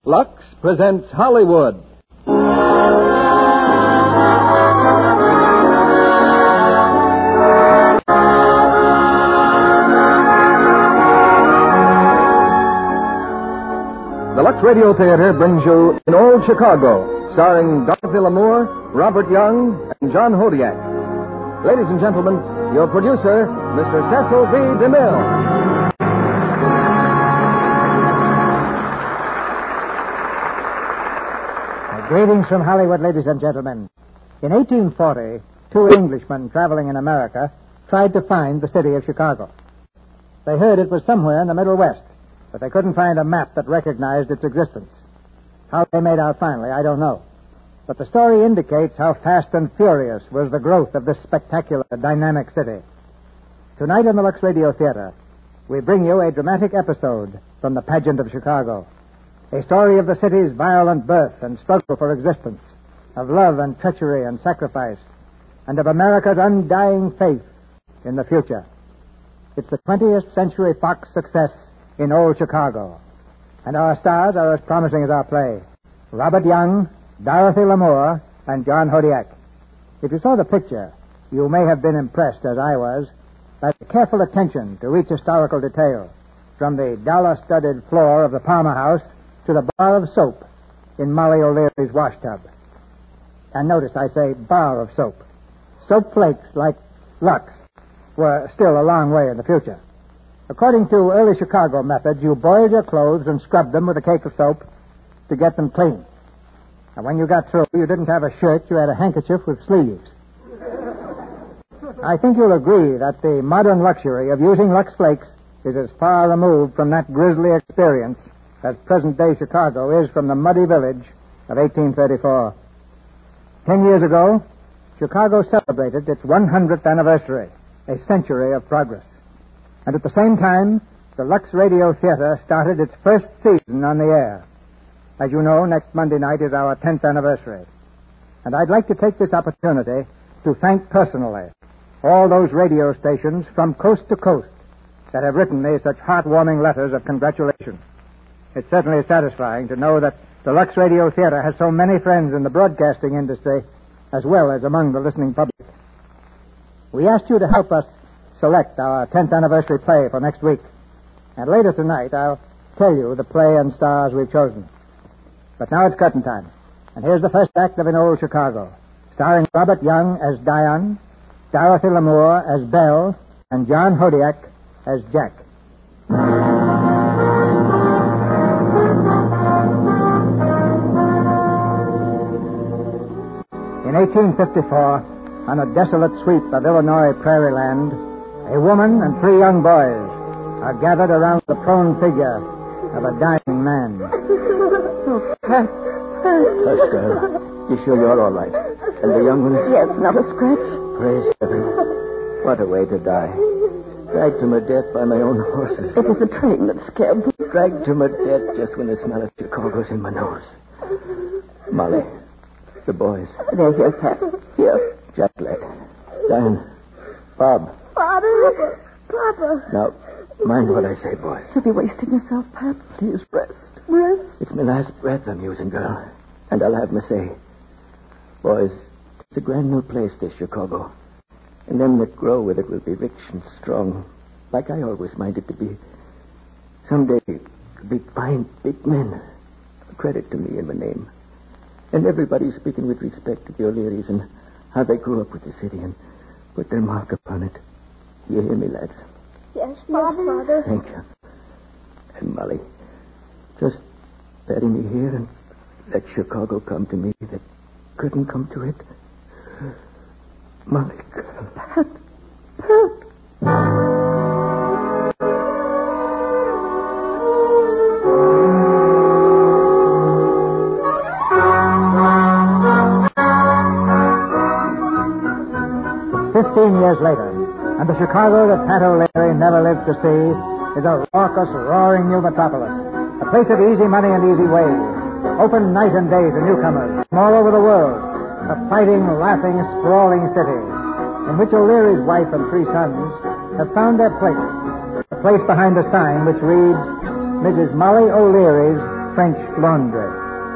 Lux presents Hollywood. The Lux Radio Theater brings you In Old Chicago, starring Dorothy Lamour, Robert Young, and John Hodiak. Ladies and gentlemen, your producer, Mr. Cecil B. DeMille. Greetings from Hollywood, ladies and gentlemen. In 1840, two Englishmen traveling in America tried to find the city of Chicago. They heard it was somewhere in the Middle West, but they couldn't find a map that recognized its existence. How they made out finally, I don't know. But the story indicates how fast and furious was the growth of this spectacular, dynamic city. Tonight on the Lux Radio Theater, we bring you a dramatic episode from the pageant of Chicago. A story of the city's violent birth and struggle for existence, of love and treachery and sacrifice, and of America's undying faith in the future. It's the 20th Century Fox success in Old Chicago. And our stars are as promising as our play. Robert Young, Dorothy Lamour, and John Hodiak. If you saw the picture, you may have been impressed, as I was, by the careful attention to each historical detail, from the dollar-studded floor of the Palmer House to the bar of soap in Molly O'Leary's washtub. And notice I say bar of soap. Soap flakes like Lux were still a long way in the future. According to early Chicago methods, you boiled your clothes and scrubbed them with a cake of soap to get them clean. And when you got through, you didn't have a shirt, you had a handkerchief with sleeves. I think you'll agree that the modern luxury of using Lux Flakes is as far removed from that grisly experience as present-day Chicago is from the muddy village of 1834. 10 years ago, Chicago celebrated its 100th anniversary, a century of progress. And at the same time, the Lux Radio Theater started its first season on the air. As you know, next Monday night is our 10th anniversary. And I'd like to take this opportunity to thank personally all those radio stations from coast to coast that have written me such heartwarming letters of congratulations. It's certainly satisfying to know that the Lux Radio Theater has so many friends in the broadcasting industry as well as among the listening public. We asked you to help us select our 10th anniversary play for next week. And later tonight, I'll tell you the play and stars we've chosen. But now it's curtain time. And here's the first act of In Old Chicago, starring Robert Young as Dion, Dorothy Lamour as Belle, and John Hodiak as Jack. In 1854, on a desolate sweep of Illinois prairie land, a woman and three young boys are gathered around the prone figure of a dying man. Oh, Pat. Hush, girl. You sure you're all right? And the young ones? Yes, not a scratch. Praise heaven. What a way to die. Dragged to my death by my own horses. It was the train that scared me. Dragged to my death just when the smell of Chicago's in my nose. Molly. The boys. They're here, Pat. Here. Jack led. Diane. Bob. Father. Papa. Now, mind what I say, boys. You'll be wasting yourself, Pat. Please rest. Rest? It's my last breath I'm using, girl. And I'll have my say. Boys, it's a grand new place, this Chicago. And them that grow with it will be rich and strong, like I always minded to be. Someday, they'll be fine, big men. A credit to me and my name. And everybody speaking with respect to the O'Learys and how they grew up with the city and put their mark upon it. You hear me, lads? Yes, Father. Thank you. And Molly, just bury me here and let Chicago come to me that couldn't come to it. Molly, girl. Pat. It's 15 years later, and the Chicago that Pat O'Leary never lived to see is a raucous, roaring new metropolis, a place of easy money and easy ways, open night and day to newcomers from all over the world, a fighting, laughing, sprawling city in which O'Leary's wife and three sons have found their place, a place behind a sign which reads, Mrs. Molly O'Leary's French Laundry.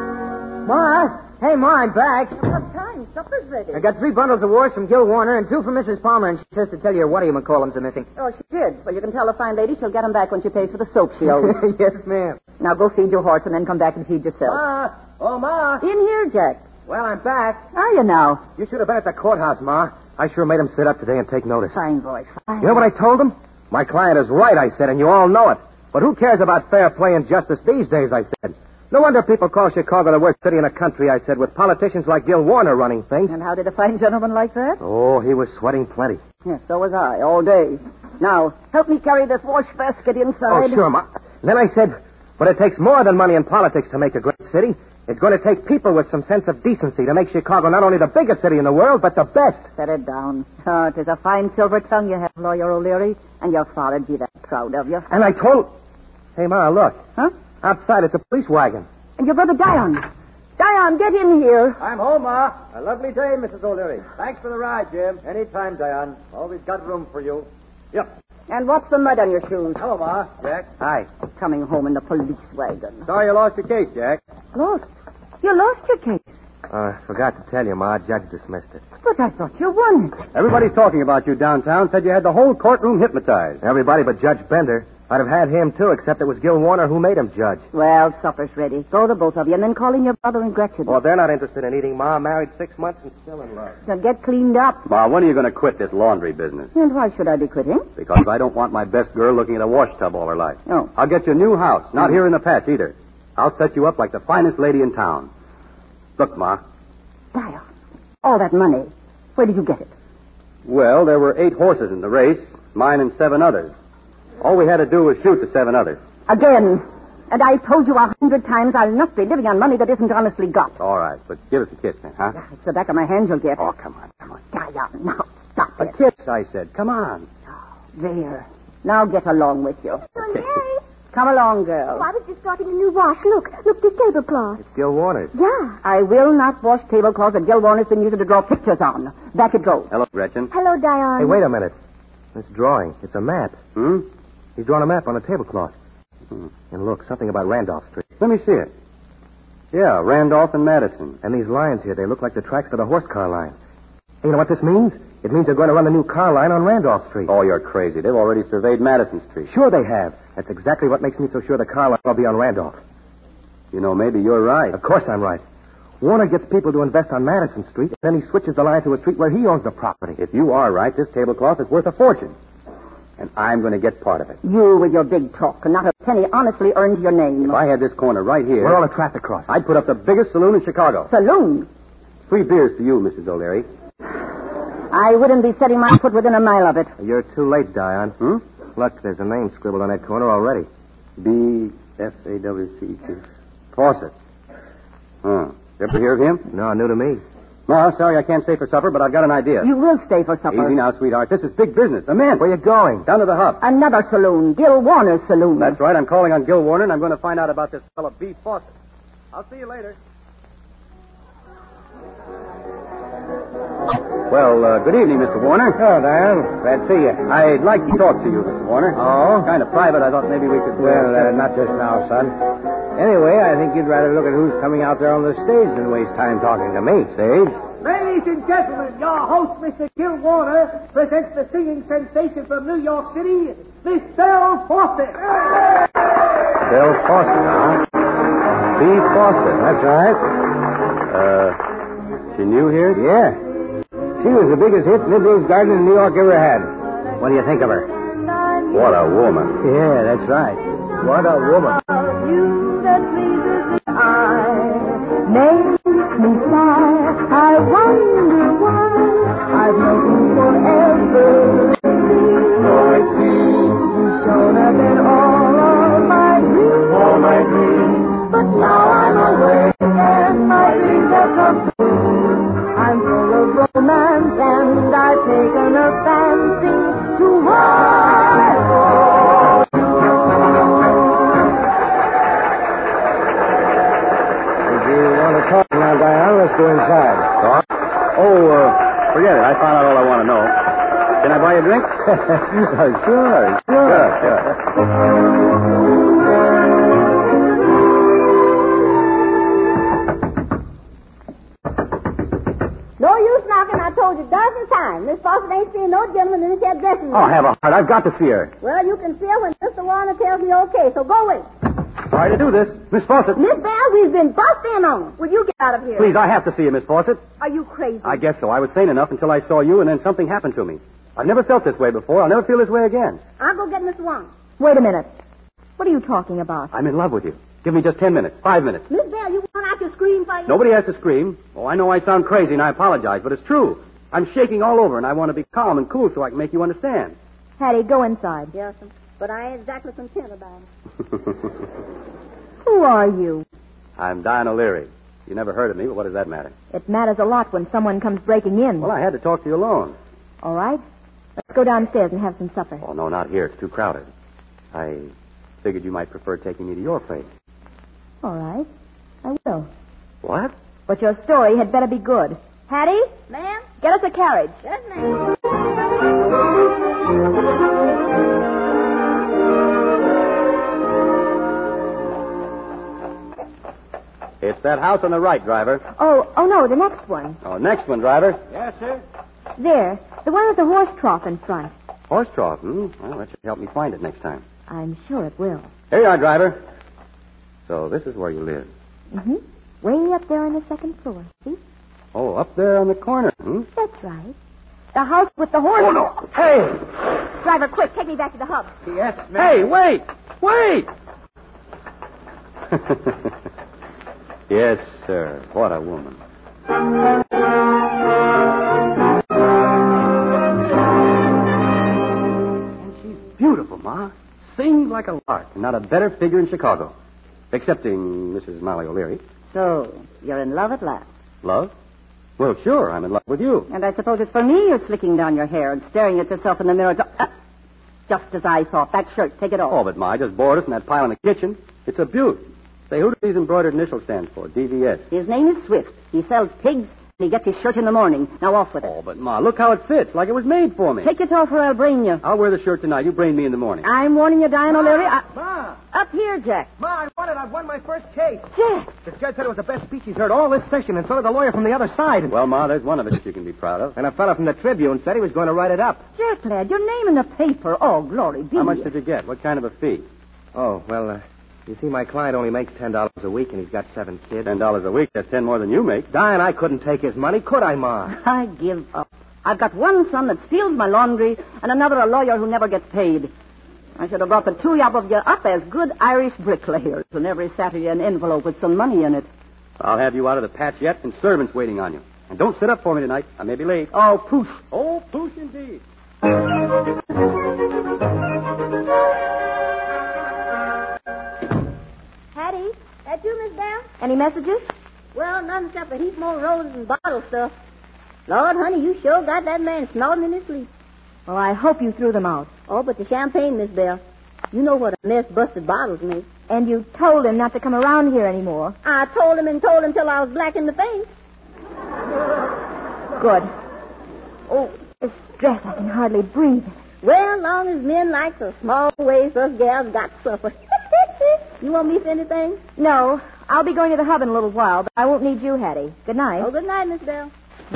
Ma! Hey, Ma, I'm back. What time? Supper's ready. I got 3 bundles of wars from Gil Warner and 2 from Mrs. Palmer, and she says to tell you what-do-you-call-ems are missing. Oh, she did. Well, you can tell the fine lady she'll get them back when she pays for the soap she owes. Yes, ma'am. Now go feed your horse and then come back and feed yourself. Ma! Oh, Ma! In here, Jack. Well, I'm back. Are you now? You should have been at the courthouse, Ma. I sure made him sit up today and take notice. Fine boy, fine. You know what I told him? My client is right, I said, and you all know it. But who cares about fair play and justice these days, I said. No wonder people call Chicago the worst city in the country, I said, with politicians like Gil Warner running things. And how did a fine gentleman like that? Oh, he was sweating plenty. Yes, so was I, all day. Now, help me carry this wash basket inside. Oh, sure, Ma. Then I said, but it takes more than money in politics to make a great city. It's going to take people with some sense of decency to make Chicago not only the biggest city in the world, but the best. Set it down. Oh, it is a fine silver tongue you have, Lawyer O'Leary, and your father'd be that proud of you. And I told... Hey, Ma, look. Huh? Outside, it's a police wagon. And your brother Dion. Dion, get in here. I'm home, Ma. A lovely day, Mrs. O'Leary. Thanks for the ride, Jim. Anytime, Diane. Always got room for you. Yep. And what's the mud on your shoes? Hello, Ma. Jack. Hi. Coming home in the police wagon. Sorry you lost your case, Jack. Lost? You lost your case. Forgot to tell you, Ma. Judge dismissed it. But I thought you won it. Everybody's talking about you downtown. Said you had the whole courtroom hypnotized. Everybody but Judge Bender. I'd have had him, too, except it was Gil Warner who made him judge. Well, supper's ready. Go, the both of you, and then call in your brother and Gretchen. Well, they're not interested in eating, Ma. Married 6 months and still in love. Now get cleaned up. Ma, when are you going to quit this laundry business? And why should I be quitting? Because I don't want my best girl looking at a wash tub all her life. Oh. I'll get you a new house. Not here in the patch, either. I'll set you up like the finest lady in town. Look, Ma. Dion, all that money. Where did you get it? Well, there were 8 horses in the race, mine and 7 others. All we had to do was shoot the 7 others. Again. And I told you 100 times I'll not be living on money that isn't honestly got. All right, but give us a kiss then, huh? It's the back of my hand you'll get. Oh, come on, come on. Dion, now stop A it. kiss, I said. Come on. There. Now get along with you. Okay. Come along, girl. Oh, I was just starting a new wash. Look, this tablecloth. It's Gil Warner's. Yeah. I will not wash tablecloths that Gil Warner's been using to draw pictures on. Back it goes. Hello, Gretchen. Hello, Dion. Hey, wait a minute. This drawing, it's a map. Hmm? He's drawn a map on a tablecloth. And look, something about Randolph Street. Let me see it. Yeah, Randolph and Madison. And these lines here, they look like the tracks for the horse car line. Hey, you know what this means? It means they're going to run the new car line on Randolph Street. Oh, you're crazy. They've already surveyed Madison Street. Sure they have. That's exactly what makes me so sure the car line will be on Randolph. You know, maybe you're right. Of course I'm right. Warner gets people to invest on Madison Street, and then he switches the line to a street where he owns the property. If you are right, this tablecloth is worth a fortune. And I'm going to get part of it. You with your big talk, and not a penny honestly earned your name. If I had this corner right here, Where all the traffic crosses. I'd put up the biggest saloon in Chicago. Saloon. Free beers to you, Mrs. O'Leary. I wouldn't be setting my foot within a mile of it. You're too late, Dion. Hmm? Look, there's a name scribbled on that corner already. B-F-A-W-C-T. Fawcett. Huh. Ever hear of him? No, new to me. No, sorry, I can't stay for supper, but I've got an idea. You will stay for supper. Easy now, sweetheart. This is big business. Immense. Where you going? Down to the hub. Another saloon. Gil Warner's saloon. That's right. I'm calling on Gil Warner, and I'm going to find out about this fellow B. Fawcett. I'll see you later. Well, good evening, Mr. Warner. Oh, Dion. Glad to see you. I'd like to talk to you, Mr. Warner. Oh? Kind of private. I thought maybe we could... Not just now, son. Anyway, I think you'd rather look at who's coming out there on the stage than waste time talking to me. Stage? Ladies and gentlemen, your host, Mr. Gil Warner, presents the singing sensation from New York City, Miss Belle Fawcett. Bill Fawcett, huh? B. Fawcett, that's right. She new here? Yeah. She was the biggest hit Nibbles Garden in New York ever had. What do you think of her? What a woman. Yeah, that's right. What a woman. You that pleases the eye makes me sigh. I wonder why I've known forever. So it seems you've shown up in all of my dreams. All my dreams. But now I'm awake and my dreams have come true. I'm full of romance and I've taken a fancy to my home. If you want to talk now, Diane, let's go inside. Talk? Oh, forget it. I found out all I want to know. Can I buy you a drink? Sure. Sure. Why? Miss Fawcett ain't seeing no gentleman in this here dressing room. Oh, have a heart. I've got to see her. Well, you can see her when Mr. Warner tells me okay, so go in. Sorry to do this. Miss Fawcett. Miss Bell, we've been bust in on. Will you get out of here? Please, I have to see you, Miss Fawcett. Are you crazy? I guess so. I was sane enough until I saw you, and then something happened to me. I've never felt this way before. I'll never feel this way again. I'll go get Mr. Warner. Wait a minute. What are you talking about? I'm in love with you. Give me just 10 minutes, 5 minutes. Miss Bell, you want out to scream for you? Nobody has to scream. Oh, I know I sound crazy, and I apologize, but it's true. I'm shaking all over, and I want to be calm and cool so I can make you understand. Hattie, go inside. Yes, sir. But I ain't exactly content about it. Who are you? I'm Diane O'Leary. You never heard of me, but what does that matter? It matters a lot when someone comes breaking in. Well, I had to talk to you alone. All right. Let's go downstairs and have some supper. Oh, no, not here. It's too crowded. I figured you might prefer taking me to your place. All right. I will. What? But your story had better be good. Hattie? Ma'am? Get us a carriage. Yes, ma'am. It's that house on the right, driver. Oh, no, the next one. Oh, next one, driver. Yes, sir. There. The one with the horse trough in front. Horse trough, Well, that should help me find it next time. I'm sure it will. Here you are, driver. So this is where you live. Mm-hmm. Way up there on the second floor. See? Oh, up there on the corner, That's right. The house with the horse. Oh, no. Hey! Driver, quick, take me back to the hub. Yes, ma'am. Hey, wait! Wait! Yes, sir. What a woman. And she's beautiful, Ma. Sings like a lark. And not a better figure in Chicago. Excepting Mrs. Molly O'Leary. So, you're in love at last. Love? Well, sure, I'm in love with you. And I suppose it's for me you're slicking down your hair and staring at yourself in the mirror. Just as I thought. That shirt, take it off. Oh, but Ma, I just bored us in that pile in the kitchen. It's a beaut. Say, who do these embroidered initials stand for? DVS. His name is Swift. He sells pigs, and he gets his shirt in the morning. Now off with it. Oh, but Ma, look how it fits, like it was made for me. Take it off or I'll brain you. I'll wear the shirt tonight. You brain me in the morning. I'm warning you, Diane O'Leary. Ma! Up here, Jack. Ma, I've won my first case. Jack! The judge said it was the best speech he's heard all this session, and so did the lawyer from the other side. Well, Ma, there's one of it that you can be proud of. And a fellow from the Tribune said he was going to write it up. Jack, lad, your name in the paper. Oh, glory be. How much did you get? What kind of a fee? Oh, well, you see, my client only makes $10 a week, and he's got 7 kids. $10 a week. That's 10 more than you make. Diane, I couldn't take his money, could I, Ma? I give up. I've got one son that steals my laundry, and another a lawyer who never gets paid. I should have brought the two of you up as good Irish bricklayers, and every Saturday an envelope with some money in it. I'll have you out of the patch yet, and servants waiting on you. And don't sit up for me tonight. I may be late. Oh, poof. Oh, poosh indeed. Hattie, that you, Miss Bell? Any messages? Well, nothing except a heap more roses and bottle stuff. Lord, honey, you sure got that man snorting in his sleep. Well, I hope you threw them out. Oh, but the champagne, Miss Bell. You know what a mess busted bottles make. And you told him not to come around here anymore. I told him till I was black in the face. Good. Oh, this dress, I can hardly breathe. Well, long as men like the small ways us gals got supper. You want me for anything? No, I'll be going to the hub in a little while, but I won't need you, Hattie. Good night. Oh, good night, Miss Bell.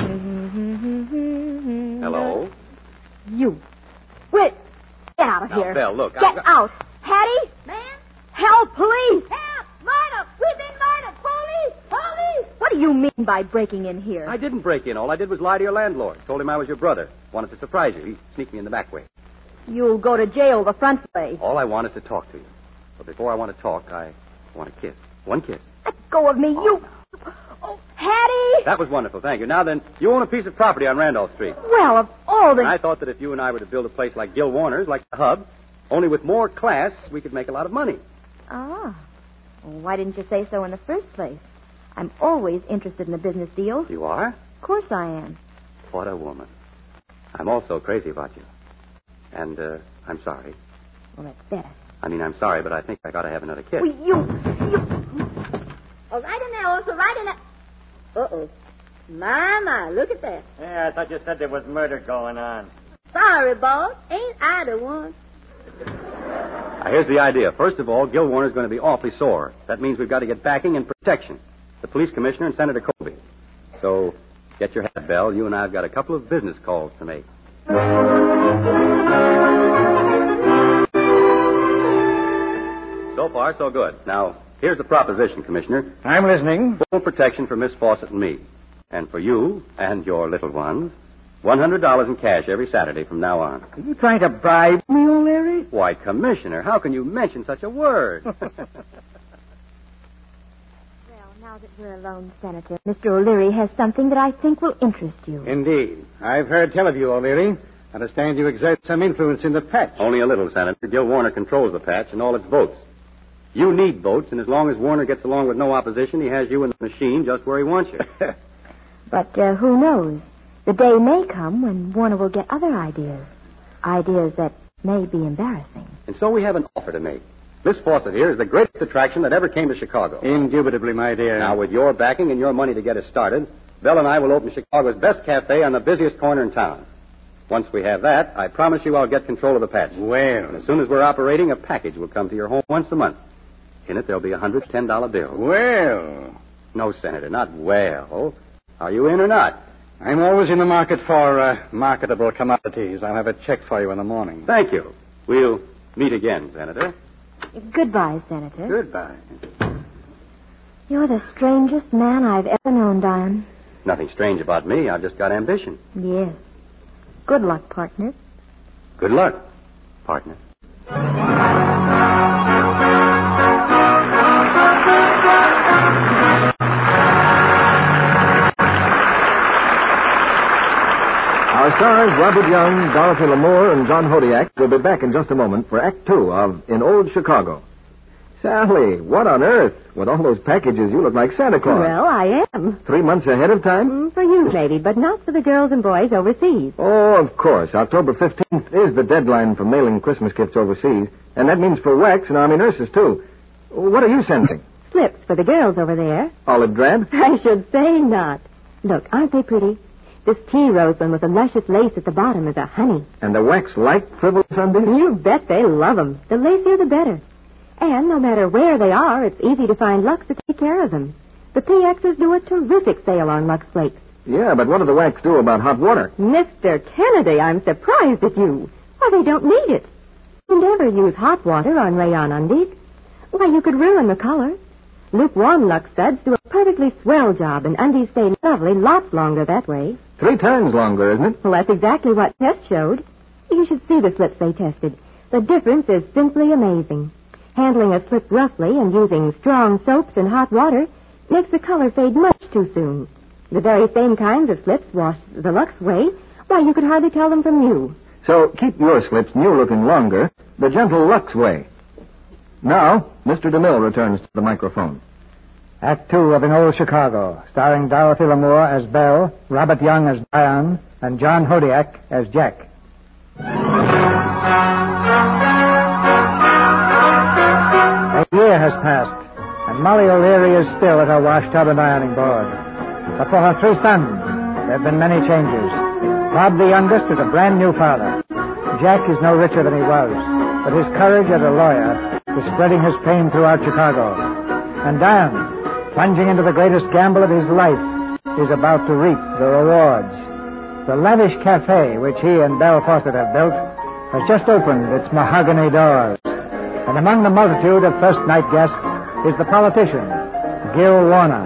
Hello? You. Wait. Get out of Now, here. Belle, look. Get out. Hattie? Ma'am? Help, police. Help! Murder! We've been murdered! Police! Police! What do you mean by breaking in here? I didn't break in. All I did was lie to your landlord. Told him I was your brother. Wanted to surprise you. He sneaked me in the back way. You'll go to jail the front way. All I want is to talk to you. But before I want to talk, I want a kiss. One kiss. Let go of me, you. Oh, Hattie! That was wonderful. Thank you. Now then, you own a piece of property on Randolph Street. Well, of all the... And I thought that if you and I were to build a place like Gil Warner's, like the Hub, only with more class, we could make a lot of money. Ah. Well, why didn't you say so in the first place? I'm always interested in a business deal. You are? Of course I am. What a woman. I'm also crazy about you. And, I'm sorry. Well, that's better. I mean, I'm sorry, but I think I gotta have another kiss. Well, you... Oh, right in there, also, right in there. Uh-oh. My, look at that. Yeah, I thought you said there was murder going on. Sorry, boss. Ain't I the one? Now, here's the idea. First of all, Gil Warner's going to be awfully sore. That means we've got to get backing and protection. The police commissioner and Senator Colby. So, Get your hat, Belle. You and I have got a couple of business calls to make. So far, so good. Now, here's the proposition, Commissioner. I'm listening. Full protection for Miss Fawcett and me. And for you and your little ones, $100 in cash every Saturday from now on. Are you trying to bribe me, O'Leary? Why, Commissioner, how can you mention such a word? Well, now that we're alone, Senator, Mr. O'Leary has something that I think will interest you. Indeed. I've heard tell of you, O'Leary. I understand you exert some influence in the patch. Only a little, Senator. Gil Warner controls the patch and all its votes. You need votes, and as long as Warner gets along with no opposition, he has you in the machine just where he wants you. But who knows? The day may come when Warner will get other ideas. Ideas that may be embarrassing. And so we have an offer to make. Miss Fawcett here is the greatest attraction that ever came to Chicago. Indubitably, my dear. Now, with your backing and your money to get us started, Belle and I will open Chicago's best cafe on the busiest corner in town. Once we have that, I promise you I'll get control of the patch. Well. And as soon as we're operating, a package will come to your home once a month. In it, there'll be $110 bill. Well. No, Senator, not well. Are you in or not? I'm always in the market for marketable commodities. I'll have a check for you in the morning. Thank you. We'll meet again, Senator. Goodbye, Senator. Goodbye. You're the strangest man I've ever known, Diane. Nothing strange about me. I've just got ambition. Yes. Good luck, partner. Good luck, partner. Our stars, Robert Young, Dorothy Lamour, and John Hodiak, will be back in just a moment for Act Two of In Old Chicago. Sally, what on earth? With all those packages, you look like Santa Claus. Well, I am. 3 months ahead of time? For you, maybe, but not for the girls and boys overseas. Oh, of course. October 15th is the deadline for mailing Christmas gifts overseas, and that means for WEX and Army nurses, too. What are you sending? Slips for the girls over there. Olive drab? I should say not. Look, aren't they pretty? This tea rose one with the luscious lace at the bottom is a honey. And the WEX light frivolous undies? You bet they love 'em. The lacier the better. And no matter where they are, it's easy to find Lux to take care of them. The PXs do a terrific sale on Lux Flakes. Yeah, but what do the WEX do about hot water? Mr. Kennedy, I'm surprised at you. Why, they don't need it. You never use hot water on rayon undies. Why, you could ruin the color. Lukewarm Lux studs do a perfectly swell job, and undies stay lovely lots longer that way. 3 times longer, isn't it? Well, that's exactly what tests showed. You should see the slips they tested. The difference is simply amazing. Handling a slip roughly and using strong soaps and hot water makes the color fade much too soon. The very same kinds of slips washed the Lux way, why, you could hardly tell them from new. So keep your slips new-looking longer the gentle Lux way. Now, Mr. DeMille returns to the microphone. Act Two of In Old Chicago, starring Dorothy Lamour as Belle, Robert Young as Diane, and John Hodiak as Jack. A year has passed, and Molly O'Leary is still at her wash tub and ironing board. But for her 3 sons, there have been many changes. Bob, the youngest, is a brand new father. Jack is no richer than he was, but his courage as a lawyer is spreading his fame throughout Chicago. And Diane, plunging into the greatest gamble of his life, is about to reap the rewards. The lavish cafe which he and Belle Fawcett have built has just opened its mahogany doors. And among the multitude of first-night guests is the politician, Gil Warner.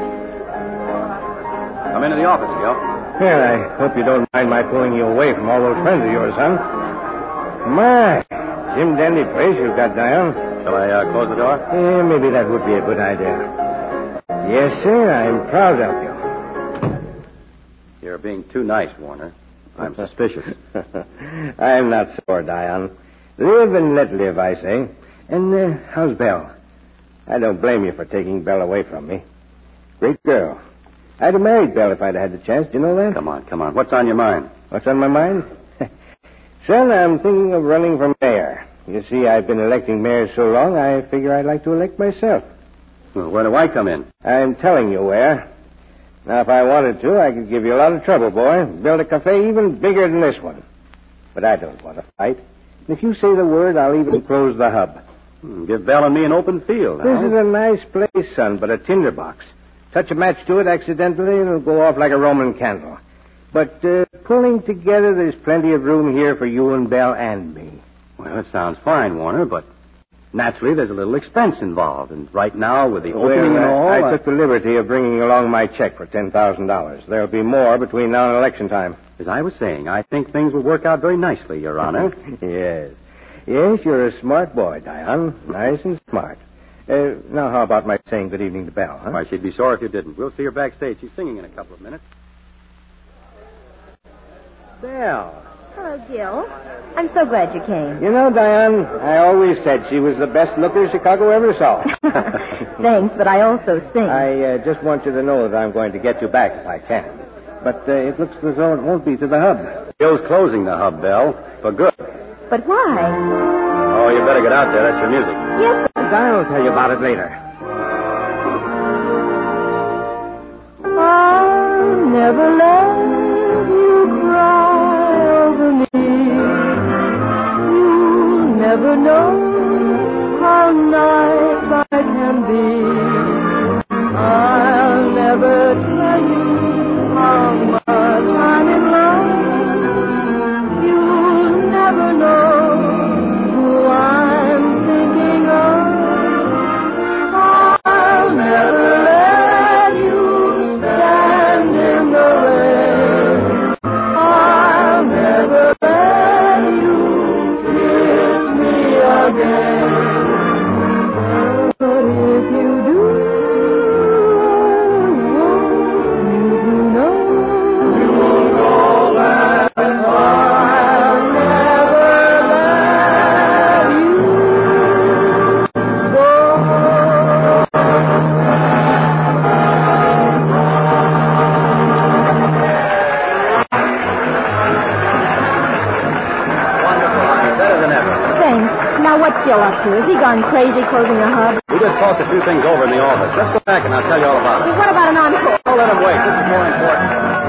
Come into the office, Gil. Here, I hope you don't mind my pulling you away from all those friends of yours, son. My, Jim Dandy place you've got, Diane. Shall I close the door? Maybe that would be a good idea. Yes, sir, I'm proud of you. You're being too nice, Warner. I'm suspicious. I'm not sore, Diane. Live and let live, I say. And how's Belle? I don't blame you for taking Belle away from me. Great girl. I'd have married Belle if I'd had the chance. Do you know that? Come on. What's on your mind? What's on my mind? Son, I'm thinking of running for mayor. You see, I've been electing mayors so long, I figure I'd like to elect myself. Well, where do I come in? I'm telling you where. Now, if I wanted to, I could give you a lot of trouble, boy. Build a cafe even bigger than this one. But I don't want to fight. If you say the word, I'll even close the hub. Give Belle and me an open field. This is a nice place, son, but a tinderbox. Touch a match to it accidentally, and it'll go off like a Roman candle. But pulling together, there's plenty of room here for you and Belle and me. Well, it sounds fine, Warner, but naturally there's a little expense involved. And right now, with the opening and all... I took the liberty of bringing along my check for $10,000. There'll be more between now and election time. As I was saying, I think things will work out very nicely, Your Honor. Yes. Yes, you're a smart boy, Diane. Nice and smart. Now, how about my saying good evening to Belle, huh? Why, she'd be sorry if you didn't. We'll see her backstage. She's singing in a couple of minutes. Belle. Hello, Gil. I'm so glad you came. You know, Diane, I always said she was the best looker Chicago ever saw. Thanks, but I also sing. I just want you to know that I'm going to get you back if I can. But it looks as though it won't be to the hub. Bill's closing the hub, Belle, for good. But why? Oh, you better get out there. That's your music. Yes. Diane will tell you about it later. I'll never let you cry over me. You'll never know how nice I can be. I'll never tell you how much I'm in love. You'll never know who I'm thinking of. I'll never let you stand in the rain. I'll never let you kiss me again. But if you do, I want you to know. You'll know that I'll never let you go. Better than ever. Thanks. Now what's Gil up to? Has he gone crazy closing a hub? We just talked a few things over in the office. Let's go back and I'll tell you all about it. Well, what about an encore? Don't let him wait. This is more important.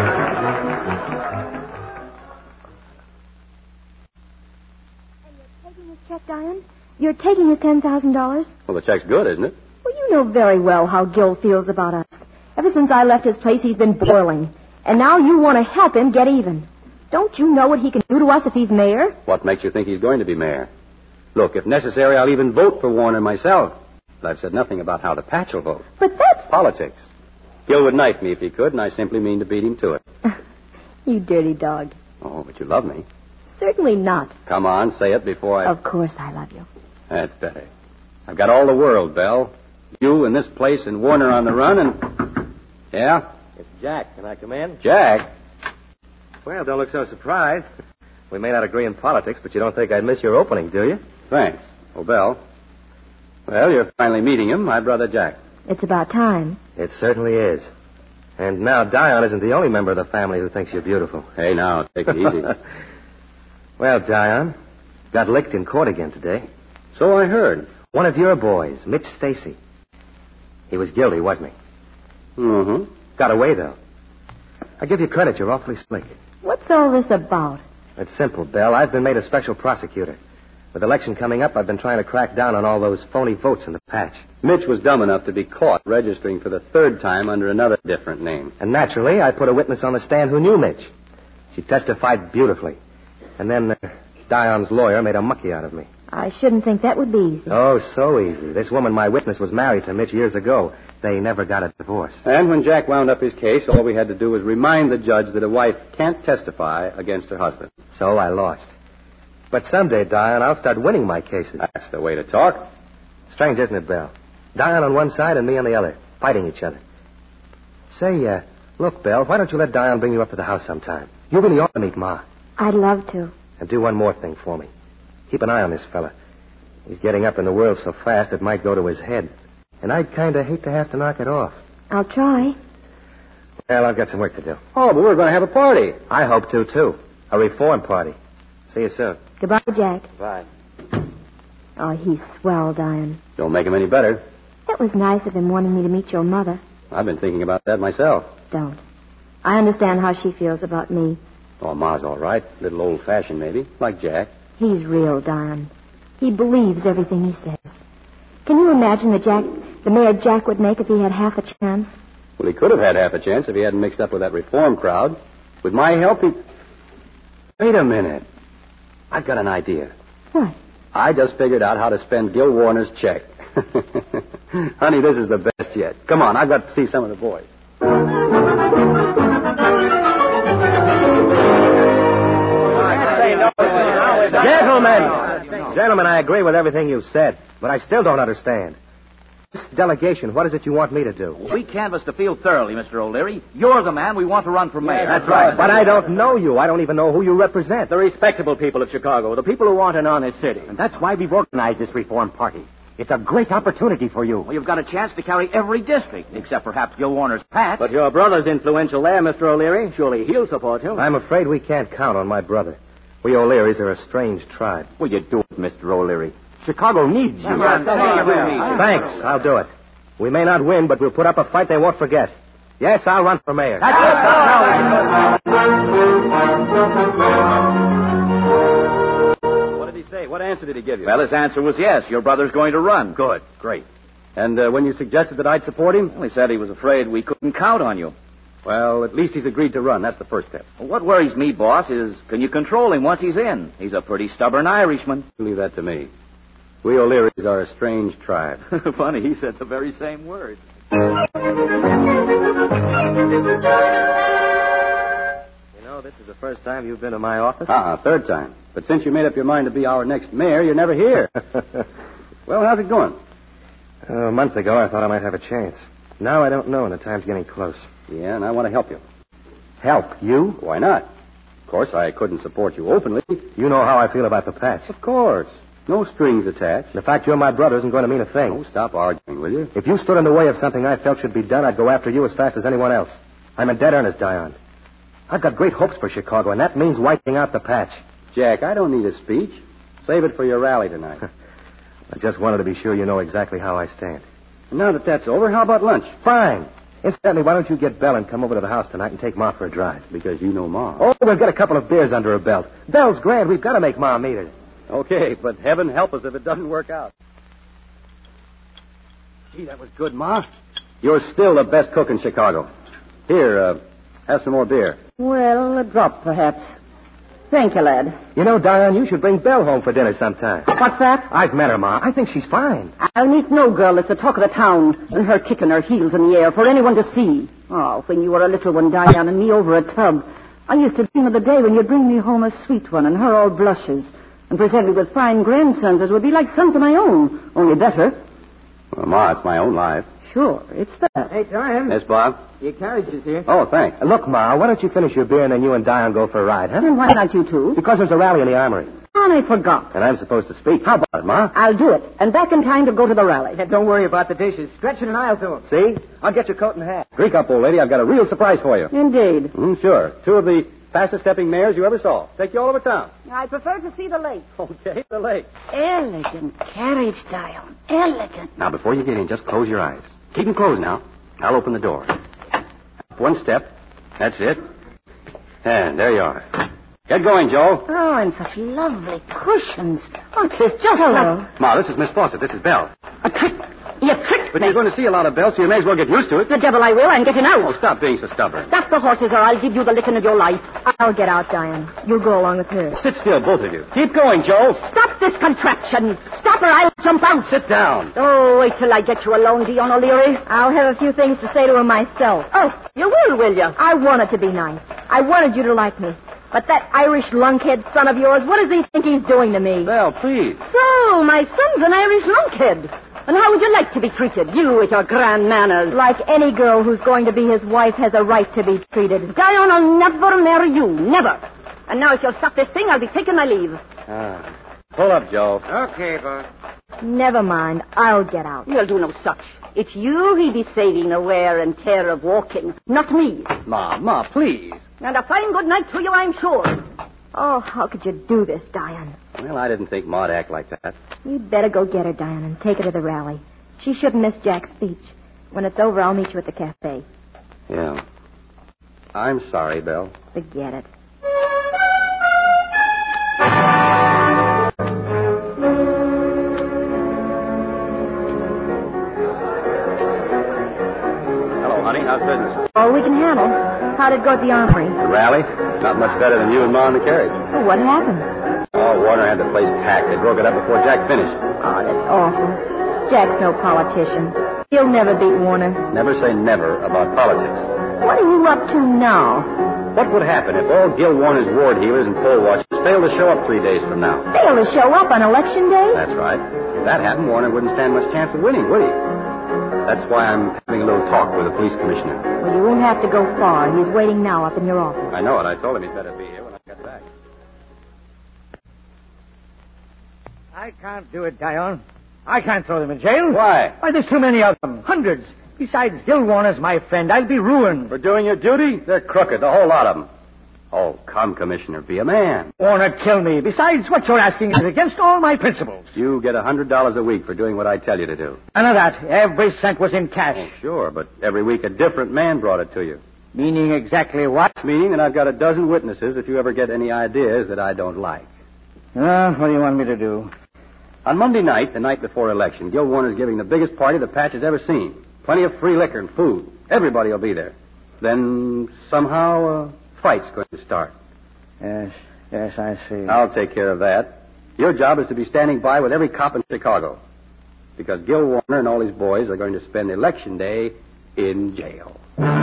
And you're taking his check, Diane? You're taking his $10,000? Well, the check's good, isn't it? Well, you know very well how Gil feels about us. Ever since I left his place, he's been boiling. And now you want to help him get even. Don't you know what he can do to us if he's mayor? What makes you think he's going to be mayor? Look, if necessary, I'll even vote for Warner myself. But I've said nothing about how the patch will vote. But that's... Politics. Gil would knife me if he could, and I simply mean to beat him to it. You dirty dog. Oh, but you love me. Certainly not. Come on, say it before I... Of course I love you. That's better. I've got all the world, Belle. You and this place and Warner on the run and... Yeah? It's Jack. Can I come in? Jack? Well, don't look so surprised. We may not agree in politics, but you don't think I'd miss your opening, do you? Thanks. Oh, Belle. Well, you're finally meeting him, my brother Jack. It's about time. It certainly is. And now Diane isn't the only member of the family who thinks you're beautiful. Hey, now, take it easy. Well, Diane, got licked in court again today. So I heard. One of your boys, Mitch Stacy. He was guilty, wasn't he? Mm-hmm. Got away, though. I give you credit. You're awfully slick. What's all this about? It's simple, Belle. I've been made a special prosecutor. With the election coming up, I've been trying to crack down on all those phony votes in the patch. Mitch was dumb enough to be caught registering for the third time under another different name. And naturally, I put a witness on the stand who knew Mitch. She testified beautifully. And then Diane's lawyer made a mucky out of me. I shouldn't think that would be easy. Oh, so easy. This woman, my witness, was married to Mitch years ago. They never got a divorce. And when Jack wound up his case, all we had to do was remind the judge that a wife can't testify against her husband. So I lost. But someday, Diane, I'll start winning my cases. That's the way to talk. Strange, isn't it, Belle? Diane on one side and me on the other, fighting each other. Say, look, Belle, why don't you let Diane bring you up to the house sometime? You really ought to meet Ma. I'd love to. And do one more thing for me. Keep an eye on this fella. He's getting up in the world so fast it might go to his head. And I'd kind of hate to have to knock it off. I'll try. Well, I've got some work to do. Oh, but we're going to have a party. I hope to, too. A reform party. See you soon. Goodbye, Jack. Bye. Oh, he's swell, Diane. Don't make him any better. That was nice of him wanting me to meet your mother. I've been thinking about that myself. Don't. I understand how she feels about me. Oh, Ma's all right. A little old-fashioned, maybe, like Jack. He's real, Diane. He believes everything he says. Can you imagine the Mayor Jack would make if he had half a chance? Well, he could have had half a chance if he hadn't mixed up with that reform crowd. With my help, he... Wait a minute. I've got an idea. What? I just figured out how to spend Gil Warner's check. Honey, this is the best yet. Come on, I've got to see some of the boys. Gentlemen, I agree with everything you've said, but I still don't understand. This delegation, what is it you want me to do? We canvassed the field thoroughly, Mr. O'Leary. You're the man we want to run for mayor. That's right. But I don't know you. I don't even know who you represent. The respectable people of Chicago, the people who want an honest city. And that's why we've organized this reform party. It's a great opportunity for you. Well, you've got a chance to carry every district, except perhaps Gil Warner's patch. But your brother's influential there, Mr. O'Leary. Surely he'll support you. I'm afraid we can't count on my brother. We O'Learys are a strange tribe. Will you do it, Mr. O'Leary? Chicago needs you. Thanks. I'll do it. We may not win, but we'll put up a fight they won't forget. Yes, I'll run for mayor. What did he say? What answer did he give you? Well, his answer was yes. Your brother's going to run. Good. Great. And when you suggested that I'd support him? Well, he said he was afraid we couldn't count on you. Well, at least he's agreed to run. That's the first step. Well, what worries me, boss, is can you control him once he's in? He's a pretty stubborn Irishman. Leave that to me. We O'Learys are a strange tribe. Funny, he said the very same word. You know, this is the first time you've been to my office. Third time. But since you made up your mind to be our next mayor, you're never here. Well, how's it going? A month ago, I thought I might have a chance. Now I don't know, and the time's getting close. Yeah, and I want to help you. Help? You? Why not? Of course, I couldn't support you openly. You know how I feel about the patch. Of course. No strings attached. The fact you're my brother isn't going to mean a thing. Oh, stop arguing, will you? If you stood in the way of something I felt should be done, I'd go after you as fast as anyone else. I'm in dead earnest, Dion. I've got great hopes for Chicago, and that means wiping out the patch. Jack, I don't need a speech. Save it for your rally tonight. I just wanted to be sure you know exactly how I stand. And now that that's over, how about lunch? Fine. Incidentally, why don't you get Belle and come over to the house tonight and take Ma for a drive? Because you know Ma. Oh, we'll get a couple of beers under her belt. Belle's grand. We've got to make Ma meet her. Okay, but heaven help us if it doesn't work out. Gee, that was good, Ma. You're still the best cook in Chicago. Here, have some more beer. Well, a drop, perhaps. Thank you, lad. You know, Dion, you should bring Belle home for dinner sometime. What's that? I've met her, Ma. I think she's fine. I'll meet no girl that's the talk of the town, and her kicking her heels in the air for anyone to see. Oh, when you were a little one, Diane, and me over a tub, I used to dream of the day when you'd bring me home a sweet one, and her all blushes, and present me with fine grandsons that would be like sons of my own, only better. Well, Ma, it's my own life. Sure, it's that. Hey, Diane. Yes, Bob? Your carriage is here. Oh, thanks. Look, Ma, why don't you finish your beer and then you and Dion go for a ride, huh? Then why not you two? Because there's a rally in the armory. And I forgot. And I'm supposed to speak. How about it, Ma? I'll do it, and back in time to go to the rally. Yeah, don't worry about the dishes. Gretchen and I'll do them. See? I'll get your coat and hat. Drink up, old lady. I've got a real surprise for you. Indeed. Sure. Two of the fastest-stepping mayors you ever saw. Take you all over town. I prefer to see the lake. Okay, the lake. Elegant carriage, Dion. Elegant. Now, before you get in, just close your eyes. Keep them closed now. I'll open the door. Up one step. That's it. And there you are. Get going, Joe. Oh, and such lovely cushions. Oh, 'tis just like... Ma, this is Miss Fawcett. This is Belle. A trick. You tricked But me. you're going to see a lot of Belle, so you may as well get used to it. The devil I will. I'm getting out. Oh, stop being so stubborn. Stop the horses or I'll give you the licking of your life. I'll get out, Diane. You'll go along with her. Sit still, both of you. Keep going, Joe. Stop this contraption. Stop or I'll jump out. Sit down. Oh, wait till I get you alone, Dion O'Leary. I'll have a few things to say to him myself. Oh, you will you? I wanted to be nice. I wanted you to like me. But that Irish lunkhead son of yours, what does he think he's doing to me? Belle, please. So, my son's an Irish lunkhead. And how would you like to be treated, you with your grand manners? Like any girl who's going to be his wife has a right to be treated. Dion, I'll never marry you. Never. And now if you'll stop this thing, I'll be taking my leave. Pull up, Joe. Okay, Bob. Never mind. I'll get out. You'll do no such. It's you he'd be saving the wear and tear of walking, not me. Ma, please. And a fine good night to you, I'm sure. Oh, how could you do this, Diane? Well, I didn't think Ma'd act like that. You'd better go get her, Diane, and take her to the rally. She shouldn't miss Jack's speech. When it's over, I'll meet you at the cafe. Yeah. I'm sorry, Belle. Forget it. Hello, honey. How's business? All we can handle. How'd it go at the armory? The rally? Not much better than you and Ma in the carriage. Oh, what happened? Oh, Warner had the place packed. They broke it up before Jack finished. Oh, that's awful. Jack's no politician. He'll never beat Warner. Never say never about politics. What are you up to now? What would happen if all Gil Warner's ward heelers and poll watchers failed to show up 3 days from now? Fail to show up on election day? That's right. If that happened, Warner wouldn't stand much chance of winning, would he? That's why I'm having a little talk with the police commissioner. Well, you won't have to go far. He's waiting now up in your office. I know it. I told him he'd better be here when I get back. I can't do it, Dion. I can't throw them in jail. Why? Why, there's too many of them. Hundreds. Besides, Gil Warner's my friend. I'll be ruined. For doing your duty? They're crooked, the whole lot of them. Oh, come, Commissioner, be a man. Warner killed me. Besides, what you're asking is against all my principles. You get $100 a week for doing what I tell you to do. None of that. Every cent was in cash. Oh, sure, but every week a different man brought it to you. Meaning exactly what? Meaning that I've got a dozen witnesses if you ever get any ideas that I don't like. What do you want me to do? On Monday night, the night before election, Gil Warner's giving the biggest party the patch has ever seen. Plenty of free liquor and food. Everybody will be there. Then, somehow, a fight's going to start. Yes, I see. I'll take care of that. Your job is to be standing by with every cop in Chicago. Because Gil Warner and all his boys are going to spend Election Day in jail.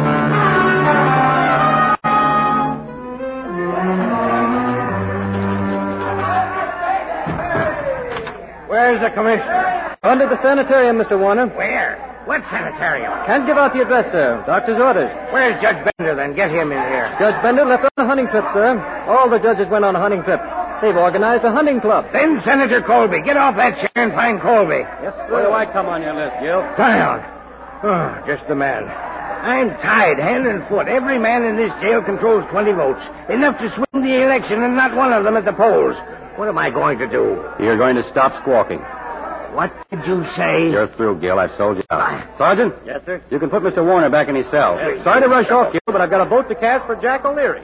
Where's the commissioner? Under the sanitarium, Mr. Warner. Where? What sanitarium? Can't give out the address, sir. Doctor's orders. Where's Judge Bender, then? Get him in here. Judge Bender left on a hunting trip, sir. All the judges went on a hunting trip. They've organized a hunting club. Then Senator Colby. Get off that chair and find Colby. Yes, sir. Where do I come on your list, Gil? Dion. Oh, just the man. I'm tied hand and foot. Every man in this jail controls 20 votes. Enough to swing the election and not one of them at the polls. What am I going to do? You're going to stop squawking. What did you say? You're through, Gil. I've sold you out. Sergeant? Yes, sir. You can put Mr. Warner back in his cell. Yes. Sorry to rush off, Gil, but I've got a vote to cast for Jack O'Leary.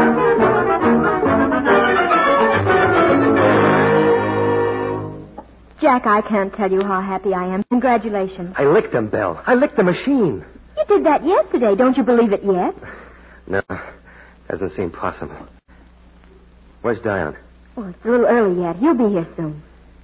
Jack, I can't tell you how happy I am. Congratulations. I licked him, Belle. I licked the machine. You did that yesterday. Don't you believe it yet? No, doesn't seem possible. Where's Dion? Oh, it's a little early yet. He'll be here soon.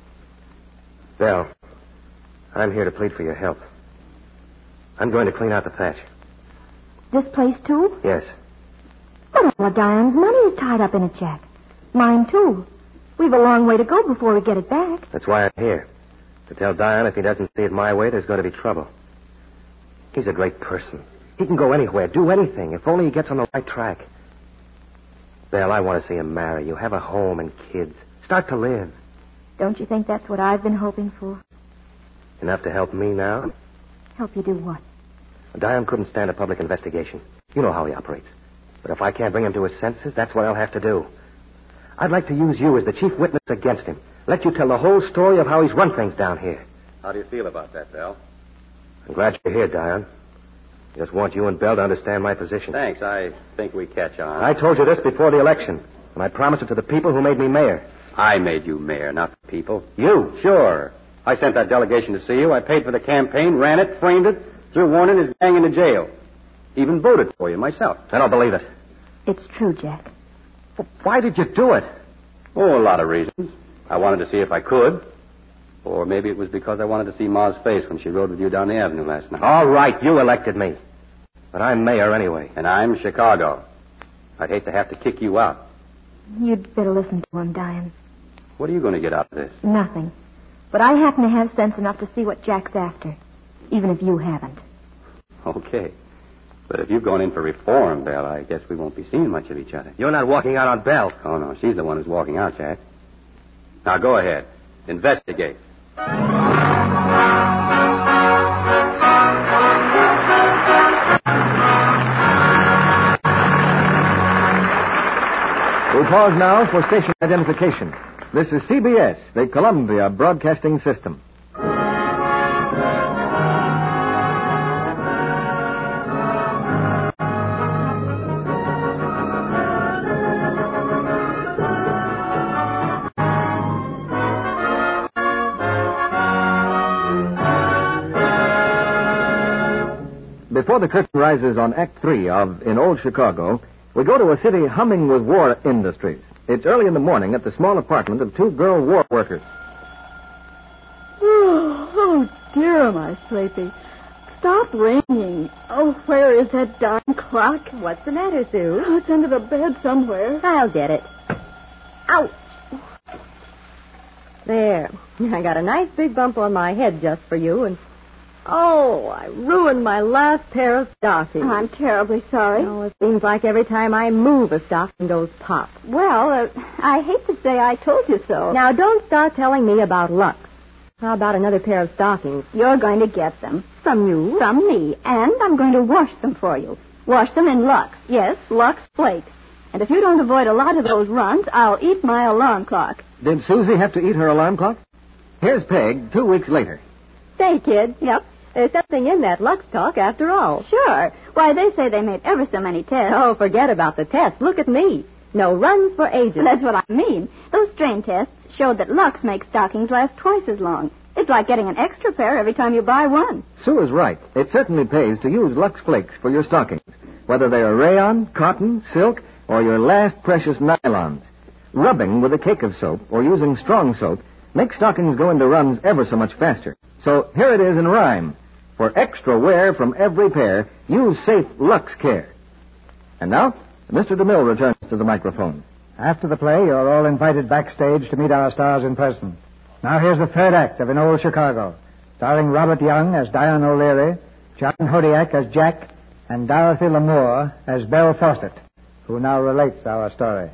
Belle, I'm here to plead for your help. I'm going to clean out the patch. This place, too? Yes. But all of Diane's money is tied up in it, Jack. Mine, too. We've a long way to go before we get it back. That's why I'm here. To tell Dion if he doesn't see it my way, there's going to be trouble. He's a great person. He can go anywhere, do anything, if only he gets on the right track. Belle, I want to see him marry you, have a home and kids. Start to live. Don't you think that's what I've been hoping for? Enough to help me now? Help you do what? Dion couldn't stand a public investigation. You know how he operates. But if I can't bring him to his senses, that's what I'll have to do. I'd like to use you as the chief witness against him. Let you tell the whole story of how he's run things down here. How do you feel about that, Belle? I'm glad you're here, Dion. I just want you and Belle to understand my position. Thanks. I think we catch on. I told you this before the election, and I promised it to the people who made me mayor. I made you mayor, not the people. You? Sure. I sent that delegation to see you. I paid for the campaign, ran it, framed it, threw Warner and his gang into jail. Even voted for you myself. I don't believe it. It's true, Jack. Well, why did you do it? Oh, a lot of reasons. I wanted to see if I could. Or maybe it was because I wanted to see Ma's face when she rode with you down the avenue last night. All right, you elected me. But I'm mayor anyway. And I'm Chicago. I'd hate to have to kick you out. You'd better listen to him, Diane. What are you going to get out of this? Nothing. But I happen to have sense enough to see what Jack's after, even if you haven't. Okay. But if you've gone in for reform, Belle, I guess we won't be seeing much of each other. You're not walking out on Belle. Oh, no. She's the one who's walking out, Jack. Now, go ahead. Investigate. We'll pause now for station identification. This is CBS, the Columbia Broadcasting System. Before before the curtain rises on Act 3 of In Old Chicago, we go to a city humming with war industries. It's early in the morning at the small apartment of two girl war workers. Oh, dear, am I sleepy. Stop ringing. Oh, where is that darn clock? What's the matter, Sue? Oh, it's under the bed somewhere. I'll get it. Ouch. There. I got a nice big bump on my head just for you, and... Oh, I ruined my last pair of stockings. I'm terribly sorry. Oh, it seems like every time I move, a stocking goes pop. Well, I hate to say I told you so. Now, don't start telling me about Lux. How about another pair of stockings? You're going to get them. From you? From me. And I'm going to wash them for you. Wash them in Lux. Yes, Lux Flakes. And if you don't avoid a lot of those runs, I'll eat my alarm clock. Did Susie have to eat her alarm clock? Here's Peg 2 weeks later. Say, kid. Yep. There's something in that Lux talk after all. Sure. Why, they say they made ever so many tests. Oh, forget about the tests. Look at me. No runs for ages. That's what I mean. Those strain tests showed that Lux makes stockings last twice as long. It's like getting an extra pair every time you buy one. Sue is right. It certainly pays to use Lux Flakes for your stockings, whether they are rayon, cotton, silk, or your last precious nylons. Rubbing with a cake of soap or using strong soap makes stockings go into runs ever so much faster. So here it is in rhyme. For extra wear from every pair, use safe Lux Care. And now, Mr. DeMille returns to the microphone. After the play, you're all invited backstage to meet our stars in person. Now here's the third act of In Old Chicago, starring Robert Young as Diane O'Leary, John Hodiak as Jack, and Dorothy Lamour as Belle Fawcett, who now relates our story.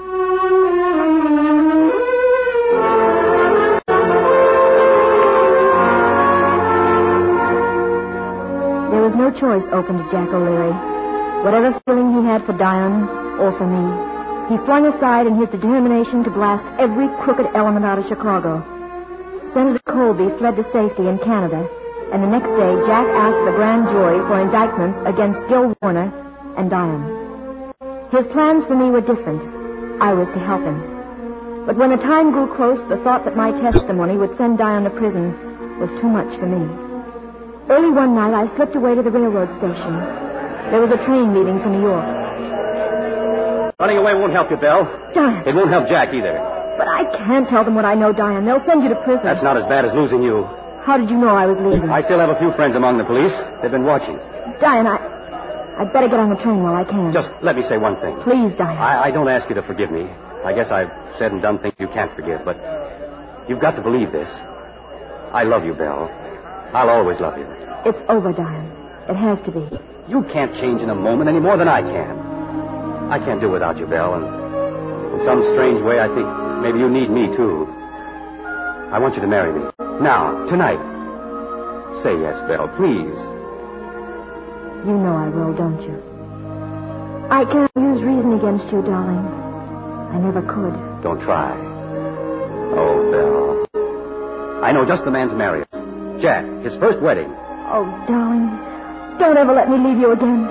There was no choice open to Jack O'Leary. Whatever feeling he had for Diane or for me, he flung aside in his determination to blast every crooked element out of Chicago. Senator Colby fled to safety in Canada, and the next day Jack asked the grand jury for indictments against Gil Warner and Diane. His plans for me were different. I was to help him. But when the time grew close, the thought that my testimony would send Diane to prison was too much for me. Early one night, I slipped away to the railroad station. There was a train leaving for New York. Running away won't help you, Belle. Diane. It won't help Jack either. But I can't tell them what I know, Diane. They'll send you to prison. That's not as bad as losing you. How did you know I was leaving? I still have a few friends among the police. They've been watching. Diane, I'd better get on the train while I can. Just let me say one thing. Please, Diane. I don't ask you to forgive me. I guess I've said and done things you can't forgive, but you've got to believe this. I love you, Belle. I'll always love you. It's over, Diane. It has to be. You can't change in a moment any more than I can. I can't do without you, Belle, and in some strange way, I think maybe you need me, too. I want you to marry me. Now, tonight. Say yes, Belle, please. You know I will, don't you? I can't use reason against you, darling. I never could. Don't try. Oh, Belle. I know just the man to marry us. Jack, his first wedding. Oh, darling, don't ever let me leave you again.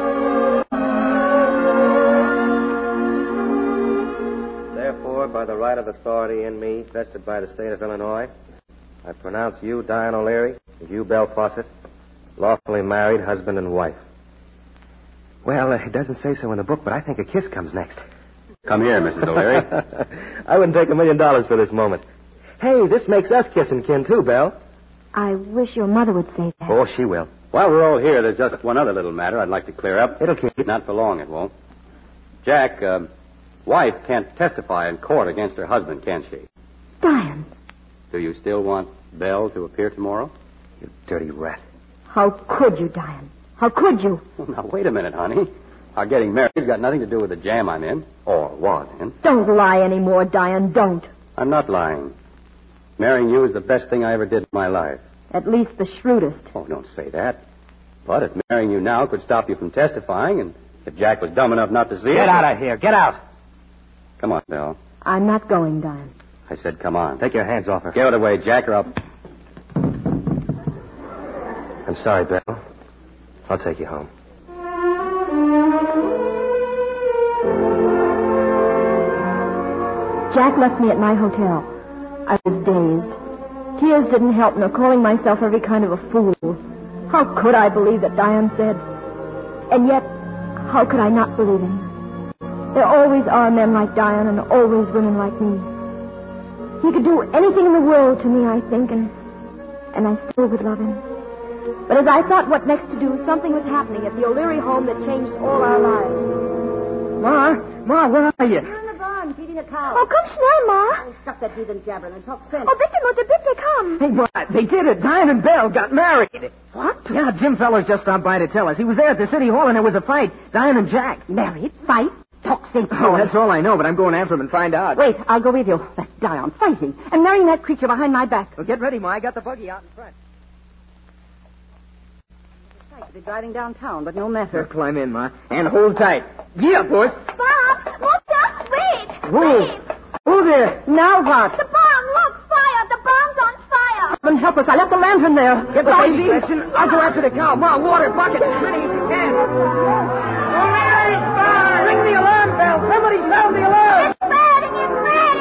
Therefore, by the right of authority in me, vested by the state of Illinois, I pronounce you, Diane O'Leary, and you, Belle Fawcett, lawfully married husband and wife. Well, it doesn't say so in the book, but I think a kiss comes next. Come here, Mrs. O'Leary. I wouldn't take $1 million for this moment. Hey, this makes us kissing kin, too, Belle. I wish your mother would say that. Oh, she will. While we're all here, there's just one other little matter I'd like to clear up. It'll keep. Not for long, it won't. Jack, wife can't testify in court against her husband, can she? Diane. Do you still want Belle to appear tomorrow? You dirty rat. How could you, Diane? How could you? Well, now, wait a minute, honey. Our getting married's got nothing to do with the jam I'm in, or was in. Don't lie anymore, Diane, don't. I'm not lying. Marrying you is the best thing I ever did in my life. At least the shrewdest. Oh, don't say that. But if marrying you now could stop you from testifying, and if Jack was dumb enough not to see it... Get out of here. Get out. Come on, Belle. I'm not going, Diane. I said come on. Take your hands off her. Give it away, Jack, or I'll... I'm sorry, Belle. I'll take you home. Jack left me at my hotel. I was dazed. Tears didn't help, nor calling myself every kind of a fool. How could I believe that Diane said? And yet, how could I not believe him? There always are men like Diane and always women like me. He could do anything in the world to me, I think, and I still would love him. But as I thought what next to do, something was happening at the O'Leary home that changed all our lives. Ma, where are you? You're in the barn feeding a cow. Oh, come schnell, Ma. Oh, stop that heathen jabbering and talk sense. Oh, bitte, Mutter, bitte, come. Hey, what? They did it. Diane and Belle got married. What? Yeah, Jim Fellows just stopped by to tell us. He was there at the city hall and there was a fight. Diane and Jack. Married? Fight? Talk sense. Oh, that's all I know, but I'm going after him and find out. Wait, I'll go with you. That Diane fighting and marrying that creature behind my back. Well, get ready, Ma. I got the buggy out in front. They're driving downtown, but no matter. Climb in, Ma. And hold tight. Yeah, boys. Bob, look up, wait. Who there? Now what? The barn, look, fire. The barn's on fire. Heaven help us. I left the lantern there. Get the baby, Gretchen. I'll go after the cow. Ma, water, bucket, as many as you can. O'Leary's barn! Ring the alarm bell. Somebody sound the alarm. It's burning, it's burning.